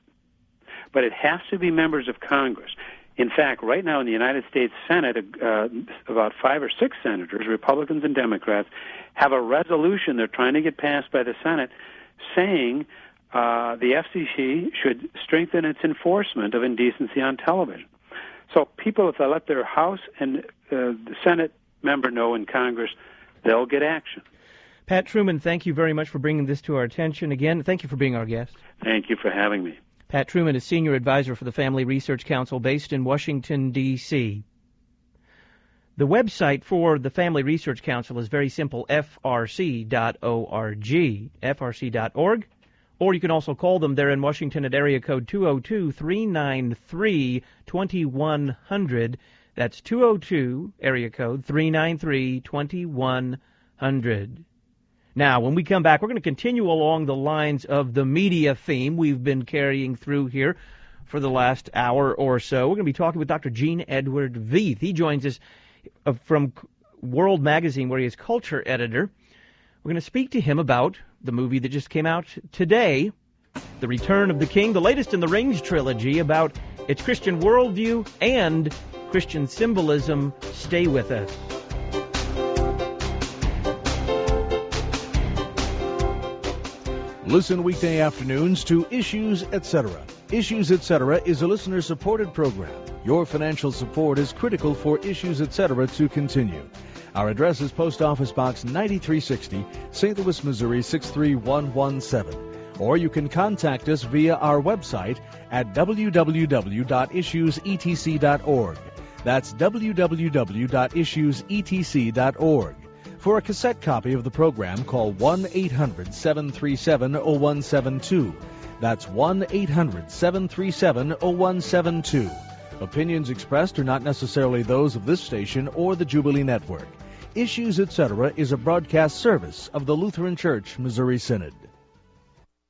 But it has to be members of Congress. In fact, right now in the United States Senate, uh, about five or six senators, Republicans and Democrats, have a resolution they're trying to get passed by the Senate saying uh, the F C C should strengthen its enforcement of indecency on television. So people, if they let their House and uh, the Senate member know in Congress, they'll get action. Pat Truman, thank you very much for bringing this to our attention. Again, thank you for being our guest. Thank you for having me. Pat Truman is Senior Advisor for the Family Research Council based in Washington, D C The website for the Family Research Council is very simple, F R C dot org, F R C dot org. Or you can also call them there in Washington at area code two oh two, three nine three, two one zero zero. That's two oh two, area code three nine three, two one zero zero. Now, when we come back, we're going to continue along the lines of the media theme we've been carrying through here for the last hour or so. We're going to be talking with Doctor Gene Edward Veith. He joins us from World Magazine, where he is culture editor. We're going to speak to him about the movie that just came out today, The Return of the King, the latest in the Rings trilogy, about its Christian worldview and Christian symbolism. Stay with us. Listen weekday afternoons to Issues, et cetera. Issues, et cetera is a listener-supported program. Your financial support is critical for Issues, et cetera to continue. Our address is Post Office Box ninety-three sixty, Saint Louis, Missouri six three one one seven. Or you can contact us via our website at w w w dot issues e t c dot org. That's w w w dot issues e t c dot org. For a cassette copy of the program, call one eight hundred, seven three seven, oh one seven two. That's one eight hundred, seven three seven, oh one seven two. Opinions expressed are not necessarily those of this station or the Jubilee Network. Issues, et cetera is a broadcast service of the Lutheran Church Missouri Synod.